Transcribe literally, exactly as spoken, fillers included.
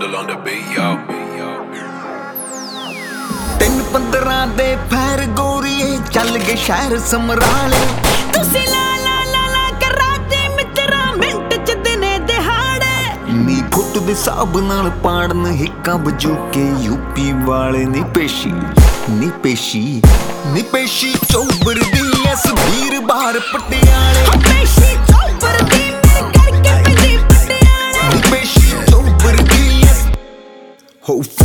Vandal on the beat, yo. ਤਿੰਨ ਪੰਦਰਾਂ ਦੇ ਫੈਰ ਗੋਰੀਏ ਚੱਲ ਗਏ ਸ਼ਹਿਰ ਸਮਰਾਲੇ। ਤੁਸੀਂ ਲਾ ਲਾ ਲਾ ਲਾ ਕਰਾਤੇ ਮਿੱਤਰਾ ਮਿੰਟ ਚ ਦਿਨੇ ਦਿਹਾੜੇ। ਨੀ ਫੁੱਟ ਦੇ ਹਿਸਾਬ ਨਾਲ ਪਾੜਨ ਹਿੱਕਾਂ ਵਜੂ ਕੇ ਯੂਪੀ ਵਾਲੇ ਨੀ ਪੇਸ਼ੀ ਨੀ ਪੇਸ਼ੀ ਨੀ ਪੇਸ਼ੀ ਚੌਬਰ ਦੀ ਐਸ ਵੀਰ ਬਾਹਰ ਪਟਿਆਲੇ। ਪੇਸ਼ੀ ਚੌਬਰ ਦੀ ਮੇਰੇ ਕਰਕੇ ਪੈਂਦੀ ਪਟਿਆਲੇ। ਨੀ ਪੇਸ਼ੀ ਚੌਬਰ ਦੀ ਐਸ ਹੋ